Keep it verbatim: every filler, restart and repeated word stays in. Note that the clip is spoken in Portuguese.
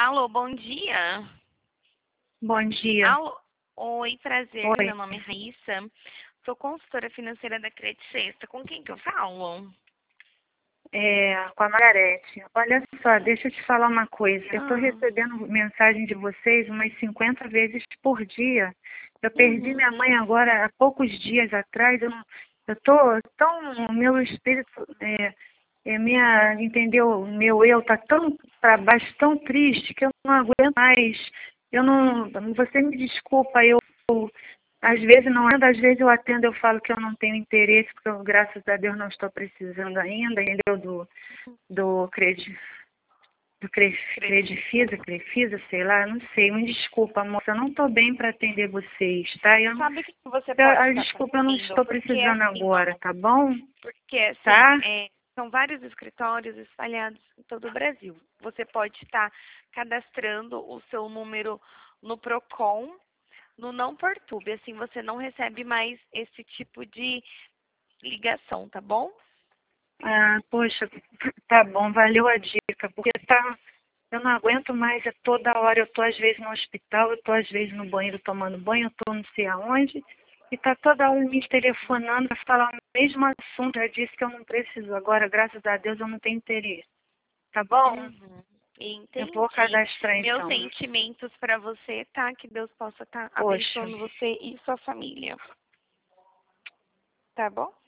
Alô, bom dia. Bom dia. Alô, oi, prazer. Oi. Meu nome é Raíssa. Sou consultora financeira da Credit Sexta. Com quem que eu falo? É, com a Margarete. Olha só, deixa eu te falar uma coisa. Eu estou Ah, recebendo mensagem de vocês umas cinquenta vezes por dia. Eu perdi uhum. minha mãe agora há poucos dias atrás. Eu, não- eu tô tão, o meu espírito, é, é minha, entendeu? O meu eu tá tão para baixo, tão triste que eu não aguento mais. Eu não, você me desculpa, eu às vezes não atendo, às vezes eu atendo, eu falo que eu não tenho interesse, porque eu, graças a Deus, não estou precisando ainda, entendeu? Do, do Credi, do Cre- Credifisa, Crefisa, sei lá, não sei. Me desculpa, moça, eu não estou bem para atender vocês, tá? Eu, Sabe o que você eu, pode ah, estar desculpa, eu não fazendo? estou Porque precisando assim, agora, ó, tá bom? porque assim, Tá? é, são vários escritórios espalhados em todo o Brasil. Você pode estar cadastrando o seu número no Procon, no Não Perturbe. Assim, você não recebe mais esse tipo de ligação, tá bom? Ah, poxa, tá bom, valeu a dica, porque tá, eu não aguento mais, é toda hora, eu tô às vezes no hospital, eu tô às vezes no banheiro tomando banho, eu tô não sei aonde, e tá toda hora me telefonando para falar o mesmo assunto, já disse que eu não preciso agora, graças a Deus eu não tenho interesse, tá bom? Uhum. Eu vou Entendi. cadastrar Meus então, sentimentos para você, tá? Que Deus possa estar poxa. abençoando você e sua família. Tá bom?